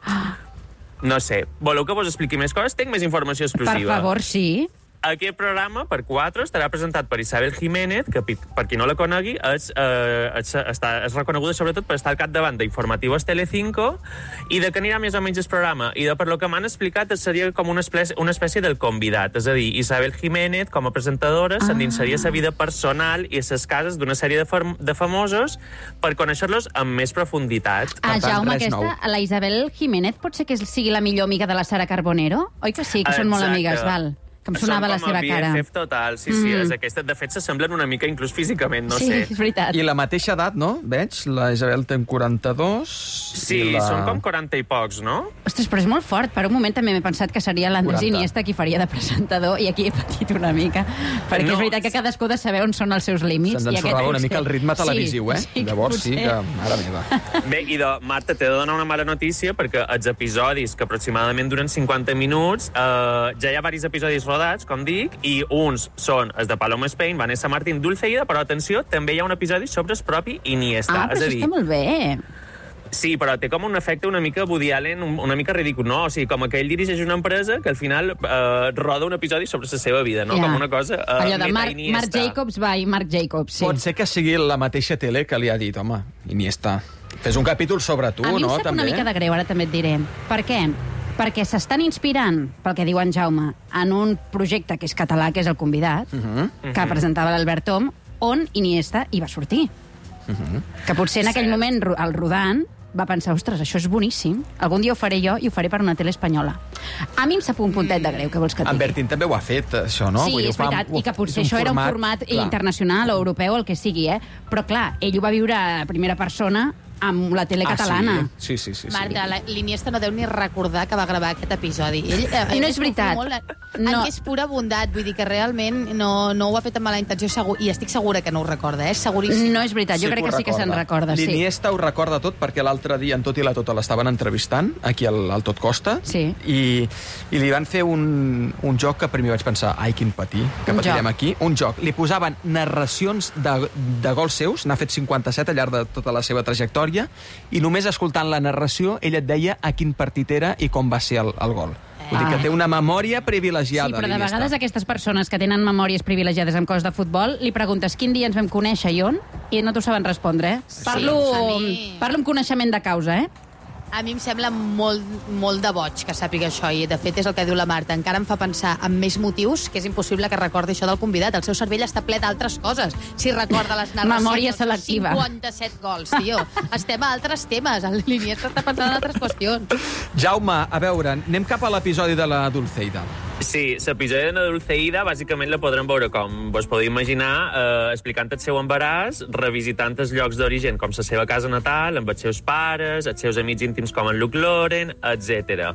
No sé, voleu que vos expliqui més coses? Tinc més informació Per exclusiva. favor, sí. Aquest programa, per quatre, estarà presentat per Isabel Jiménez, que, per qui no la conegui, és, eh, és, està, és reconeguda sobretot per estar al capdavant d'Informativos Telecinco, i de què anirà més o menys el programa. I de per lo que m'han explicat seria com una espècie, una espècie del convidat, és a dir, Isabel Jiménez, com a presentadora, ah. s'endinsaria a la vida personal i a les cases d'una sèrie de, fam de famosos per conèixer-los amb més profunditat. Ah, tant, Jaume, res nou. aquesta, la Isabel Jiménez pot ser que sigui la millor amiga de la Sara Carbonero? Oi que sí, que són molt Exacte. amigues, val? Que em sonava la seva cara. Són com a B F F total, sí, sí, Mm. és aquesta. De fet, se semblen una mica inclús físicament, no Sí, sé. és veritat. I la mateixa edat, no? Veig, la Isabel té quaranta-dos... Sí, i la... són com quaranta i pocs, no? Ostres, però és molt fort. Per un moment també m'he pensat que seria l'Andrés quaranta. Iniesta qui faria de presentador, i aquí he patit una mica. Perquè No. és veritat que cadascú ha de saber on són els seus límits. Se'ns i aquest ensorrava una potser- mica el ritme televisiu, eh? Sí, sí, Llavors sí potser. que... Mare meva. Bé, i de, Marta, t'he de donar una mala notícia perquè els episodis, que aproximadament duren cinquanta minuts, eh, ja hi ha diversos episodis rodats, com dic, i uns són els de Paloma Spain, Vanessa Martín, Dulceida, però atenció, també hi ha un episodi sobre el propi Iniesta. Ah, però és a això dir, està molt bé. sí, però té com un efecte una mica Woody Allen, un- una mica ridícul, no? O sigui, com que ell dirigeix una empresa que al final eh, roda un episodi sobre la seva vida, no? Ja. Com una cosa eh, Allò de meta Marc, Iniesta. Marc Jacobs by Marc Jacobs, sí. Pot ser que sigui la mateixa tele que li ha dit, home, Iniesta, fes un capítol sobre tu, A mi no? em sap també. una mica de greu, ara també et diré. Per què? Perquè s'estan inspirant, pel que diu en Jaume, en un projecte que és català, que és El Convidat, Uh -huh. que presentava l'Albert Tom, on Iniesta hi va sortir. Uh -huh. Que potser en aquell moment, ro- al rodant, va pensar, ostres, això és boníssim. Algun dia ho faré jo i ho faré per una tele espanyola. A mi em sap un puntet de greu, que vols que et En digui? Bertín també ho ha fet, això, no? Sí, Vull dir, ho és fa- veritat, ho- i que potser és això era un format clar. internacional o europeu, el que sigui, eh? Però clar, ell ho va viure a primera persona amb la tele catalana. Ah, sí? Sí, sí, sí. sí. Marta, la- l'Iniesta no deu ni recordar que va gravar aquest episodi. Ell, eh, I no ell és veritat. Molt, No. no. És pura bondat, vull dir que realment no, no ho ha fet amb mala intenció, segur, i estic segura que no ho recorda, eh? Seguríssim. No és veritat, jo crec que sí que se'n recorda, sí. L'Iniesta ho recorda tot perquè l'altre dia en Tot i la Tota l'estaven entrevistant, aquí al, al Tot Costa, Sí. i, i li van fer un, un joc que primer vaig pensar, ai, quin patí, que Un patirem joc. aquí. Un joc. Li posaven narracions de, de gols seus, n'ha fet cinquanta-set al llarg de tota la seva trajectòria, i només escoltant la narració ell et deia a quin partit era i com va ser el, el gol. Vull dir que té una memòria privilegiada. Sí, però de l'Iniesta. vegades aquestes persones que tenen memòries privilegiades amb coses de futbol, li preguntes quin dia ens vam conèixer i on, i no t'ho saben respondre, eh? Parlo, a mi- parlo amb coneixement de causa, eh? A mi em sembla molt, molt de boig que sàpiga això, i de fet és el que diu la Marta. Encara em fa pensar en més motius que és impossible que recordi això del convidat. El seu cervell està ple d'altres coses. Si recorda les narracions... Memòria dels seus selectiva. cinquanta-set gols, tio. Estem a altres temes. L'Iniesta està pensant en altres qüestions. Jaume, a veure, anem cap a l'episodi de la Dulceida. Sí, l'episodi de la Dulceida bàsicament la podrem veure, com vos podeu imaginar, eh, explicant el seu embaràs, revisitant els llocs d'origen com la seva casa natal, amb els seus pares, els seus amics íntims com en Luke Loren, etcètera.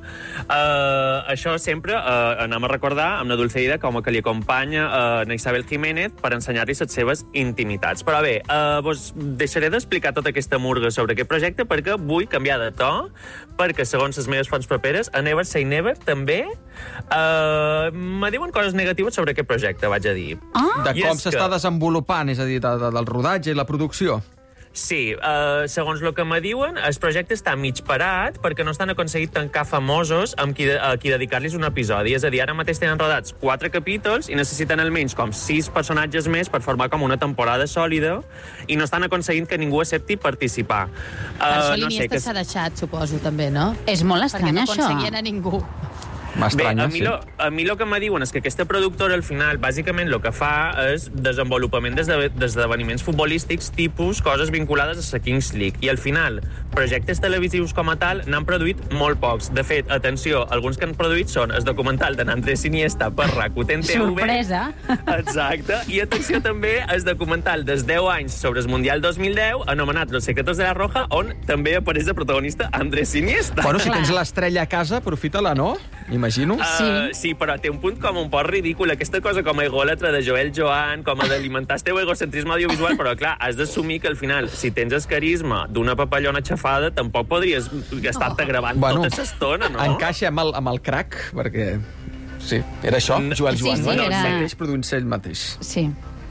Eh, això sempre eh, anem a recordar amb la Dulceida com a que li acompanya eh, en Isabel Jiménez per ensenyar-li les seves intimitats. Però bé, eh, vos deixaré d'explicar tota aquesta murga sobre aquest projecte perquè vull canviar de to, perquè segons les meves fonts properes, a Never Say Never també eh, me diuen coses negatives sobre aquest projecte, vaig a dir. Ah, De I com és s'està que- desenvolupant, és a dir, de, de, del rodatge i la producció. Sí, uh, segons el que me diuen, el projecte està mig parat perquè no estan aconseguit tancar famosos amb qui, de, a qui dedicar-los un episodi. És a dir, ara mateix tenen rodats quatre capítols i necessiten almenys com sis personatges més per formar com una temporada sòlida i no estan aconseguint que ningú accepti participar. Uh, Per això no sé, l'Iniesta que... s'ha deixat, suposo, també, no? És molt estrany, Perquè no això. aconseguien a ningú. Bé, a mi, lo, a mi el que me diuen és que aquesta productora, al final, bàsicament el que fa és desenvolupament d'esdeveniments futbolístics tipus coses vinculades a la Kings League. I al final, projectes televisius com a tal n'han produït molt pocs. De fet, atenció, alguns que han produït són el documental d'en Andrés Iniesta per Rakuten T V. Sorpresa! Exacte. I atenció també el documental dels deu anys sobre el Mundial dos mil deu, anomenat Los secretos de la Roja, on també apareix de protagonista Andrés Iniesta. Bueno, si tens l'estrella a casa, aprofita-la, no? Imagino. Uh, sí. sí, però té un punt com un poc ridícul. Aquesta cosa com a egòlatra de Joel Joan, com a d'alimentar el teu egocentrisme audiovisual, però clar, has d'assumir que al final, si tens el carisma d'una papallona xafada, tampoc podries estar-te gravant Bueno, tota l'estona, no? Encaixa amb el, amb el crack, perquè... Sí, era això, Joel Sí, Joan, sí, no? era- El mateix produint-se ell mateix. Sí.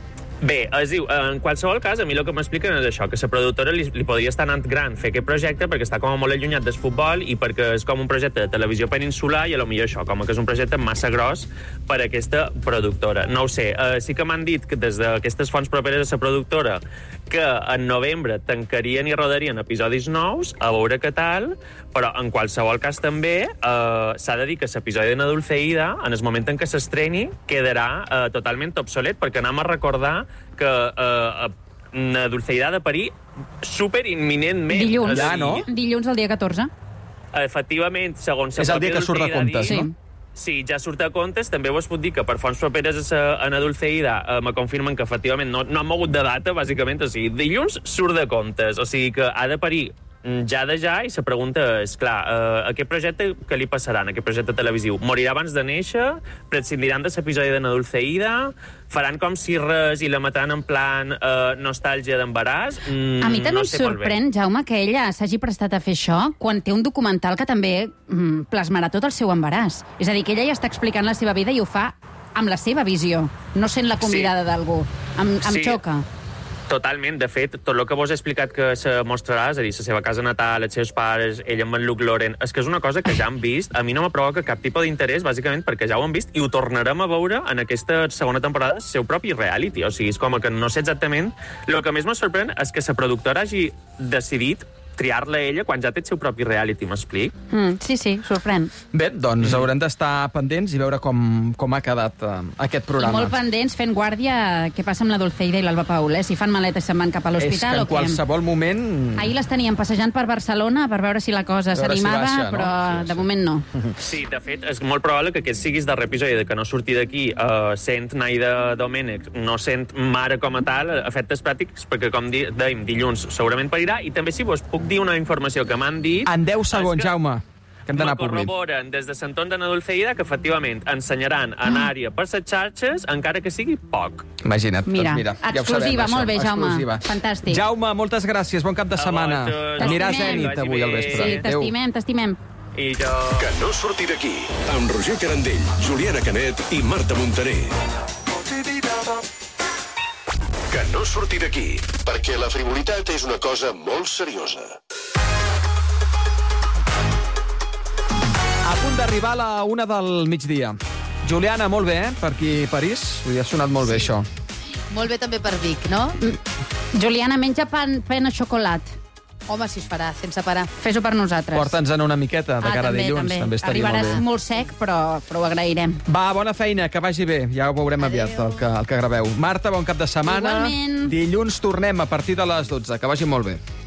Bé, es diu, en qualsevol cas, a mi el que m'expliquen és això, que la productora li, li podria estar anant gran fer aquest projecte perquè està com a molt allunyat del futbol i perquè és com un projecte de televisió peninsular i a lo millor això, com que és un projecte massa gros per a aquesta productora. No ho sé, uh, sí que m'han dit que des d'aquestes fonts properes a la productora que en novembre tancarien i rodarien episodis nous, a veure què tal, però en qualsevol cas també uh, s'ha de dir que l'episodi de Na Dulceida, en el moment en què s'estreni, quedarà uh, totalment obsolet perquè anem a recordar que uh, Na Dulceida ha de parir superimminentment. Dilluns. És a dir, Ja, no? Dilluns, el dia catorze. Efectivament, segons... És el dia que surt de comptes, Sí. no? Sí, ja surt a comptes. També vos puc dir que per fonts properes a, a Na Dulceida eh, me confirmen que efectivament no, no han mogut de data, bàsicament. O sigui, dilluns surt de comptes. O sigui que ha de parir ja de ja, i la pregunta és, clar, eh, aquest projecte què li passarà, en aquest projecte televisiu? Morirà abans de néixer? Prescindiran de l'episodi de Na Dulceida? Faran com si res i la mataran en plan eh, nostàlgia d'embaràs? Mm, A mi també no em sé molt bé. sorprèn, Jaume, que ella s'hagi prestat a fer això quan té un documental que també mm, plasmarà tot el seu embaràs. És a dir, que ella ja està explicant la seva vida i ho fa amb la seva visió, no sent la convidada Sí. d'algú. Em, em Sí. xoca. Totalment. De fet, tot el que vos he explicat que se mostrarà, és a dir, la seva casa natal, els seus pares, ell amb en Luke Loren, és que és una cosa que ja han vist. A mi no me provoca cap tipus d'interès, bàsicament perquè ja ho han vist i ho tornarem a veure en aquesta segona temporada del seu propi reality. O sigui, és com que no sé exactament... El que més me sorprèn és que la productora hagi decidit triar-la ella quan ja té el seu propi reality, m'explic? Mm, sí, sí, sorprèn. Bé, doncs haurem d'estar pendents i veure com, com ha quedat uh, aquest I programa. molt pendents, fent guàrdia, què passa amb la Dulceida i l'Alba Paul, eh? Si fan maletes se'n van cap a És que l'hospital en o què? qualsevol moment... Ahir les teníem passejant per Barcelona per veure si la cosa A veure si s'animava, baixa, no? però Sí, sí. de moment no. Sí, de fet, és molt probable que aquest siguis darrer episodi de que no surti d'aquí uh, sent Naida Domènech, no sent mare com a tal, efectes pràctics, perquè, com di dèiem, dilluns segurament parirà. I també, si vos puc dir una informació que m'han dit... En deu segons, que Jaume, que hem d'anar a me publi. corroboren des de Santón de Na Dulceida que, efectivament, ensenyaran a Nària per les xarxes, encara que sigui poc. Imagina't, Mira, doncs mira, ja ho exclusiva, sabem, molt bé, això, Jaume. exclusiva. Fantàstic. Jaume, moltes gràcies, bon cap de A setmana. vosaltres. Aniràs a T'estimem. Zenit avui al vespre. Sí, Adéu. t'estimem, t'estimem. I jo... Que no surti d'aquí. Amb Roger Carandell, Juliana Canet i Marta Montaner. Que no surti d'aquí, perquè la frivolitat és una cosa molt seriosa. A punt d'arribar a la una del migdia. Juliana, molt bé, eh? Per aquí, París. Li ha sonat molt bé, això. Molt bé també per Vic, no? Juliana, menja pan, pen o xocolat. Home, si es farà, sense parar. Fes-ho per nosaltres. Porta'ns-en una miqueta de Ah, cara a també, dilluns. també. També estaria Arribaràs molt bé. molt sec, però, però ho agrairem. Va, bona feina, que vagi bé. Ja ho veurem aviat, el que, el que graveu. Marta, bon cap de setmana. Igualment. Dilluns tornem a partir de les dotze. Que vagi molt bé.